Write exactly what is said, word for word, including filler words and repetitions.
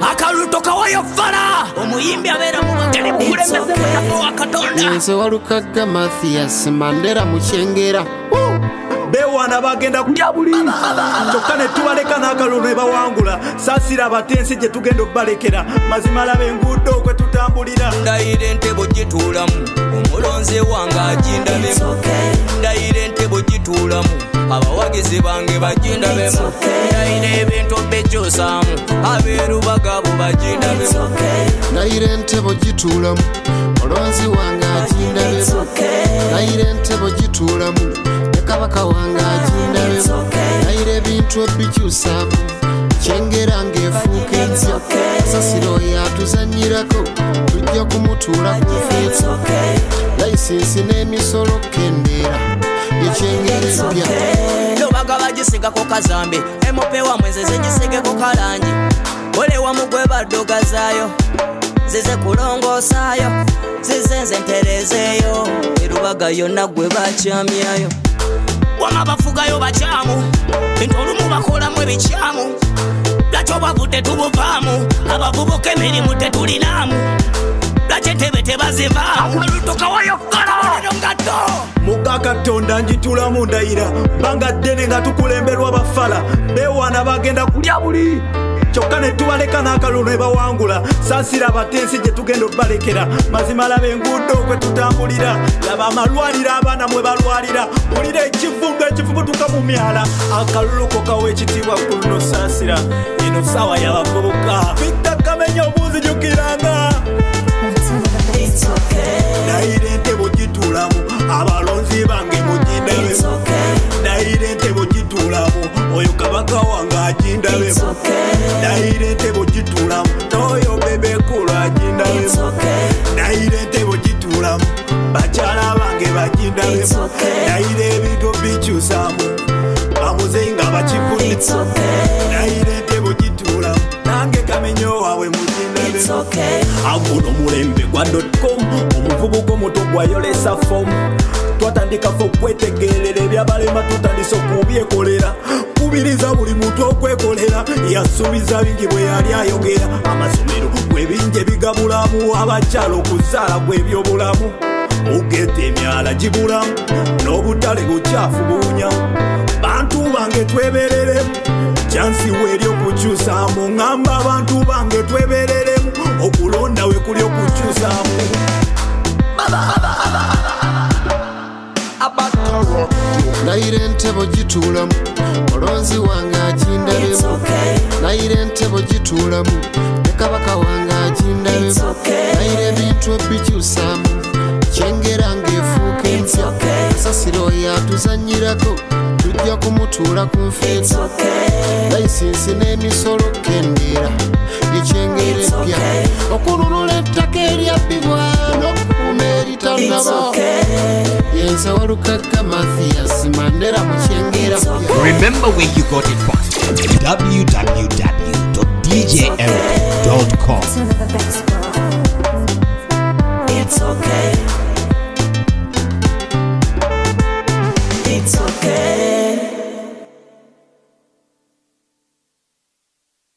akaluto kawayo fala omuyimbi abeera mu bakene kulembeze mutabo wa Katonda Yenze walukaga Mathias Mandera mukyengera bewana bagenda kulya buli kyokka ne tubaleka n'akalulu ne bawangula saasira abatensi gye tugenda okubalekera mazima laba enguudo okwe tutambulira ndayira entebo gituulamu omulonze wange agindabemu ndayira entebo gituulamu abawagizi bange bagindabemu ndayira ebintu bekyosaamu abeerubaga bo bagindabemu ndayira entebo gituulamu olonzi wange agindabemu ndayira entebo gituulamu kabaka wange agindabemu ndayira ebintu bikyusaamu kyengera ng'efuuka ensyo sasiro yatuzanyirako tujja kumutuula ku nfeeso layisinsi n'emisolo kendeera ekyengera empya lobaga bagisigako kazambe emopewa mwenze zegisigeko kalangi olewa mugwe baddogazaayo zize kulongosaayo zize nze nterezeeyo erubaga yonna gwe bakyamyayo wama bafugayo bakyamu bintu olumu bakolamu ebikyamu lwaki obwavu tetubuvaamu abavubuka emirimu tetulinamu lwaki entebe tebazivaamu akaluto kawayo kala ngato muka Katonda njitulamu ndayira banga ddene nga tukulemberwa bafala bewana bagenda kulya buli kyokka ne tubaleka n'akalulu ne bawangula saasira abatensi gye tugenda okubalekera mazima laba enguudo okwe tutambulira laba amalwaliro abaana mwe balwalira bulira ekivundu ekifubutuka mu myala akalulu kokawa ekitiibwa ku luno saasira eno saawa y'abavubuka Victor Kamenya obuuzijukiranga ndayira entebo gituulamu abalonzi bange mugindabemu ndayira entebo gituulamu oyo kabaka wange agindabemu ndayira entebo gituulamu n'oyo bebekulu agindabemu ndayira entebo gituulamu bakyala bange bagindabemu ndayira ebintu bikyusaamu bamuzeyi nga bakivunitse ndayira entebo gituulamu nange Kamenyo waabwe mugindabemu aguno mulembe gwa dotcom omuvubuka omuto gwayolesa fomu twatandika ffe okwetegerera ebyabalema tutandise okubyekolera kubiriza buli muntu okwekolera yasuubiza bingi bwe yali ayogera amasomero bwebingi ebigabulamu abakyala okuzaala gw'ebyobulamu mugeta emyala gibulamu n'obutale bukyafu buwunya bantu bange twebereremu jansi weeri okukyusaamu ngamba abantu bange twebereremu okulonda we kuli okukyusaamu ndayira entebo gituulamu olonzi wange agindabemu ndayira entebo gituulamu ne kabaka wange agindabemu ndayira ebintu bikyusaamu kyengera ng'efuuka empya sasiro yatuzanyirako tujja kumutuula ku nfeeso layisinsi n'emisolo kendeera ekyengera empya okununula ettaka eryabbibwa n'okukuuma eritanaba yenze walukaga Mathias Mandera mukyengera mpya. Remember where you got it from. w w w dot d j eric dot com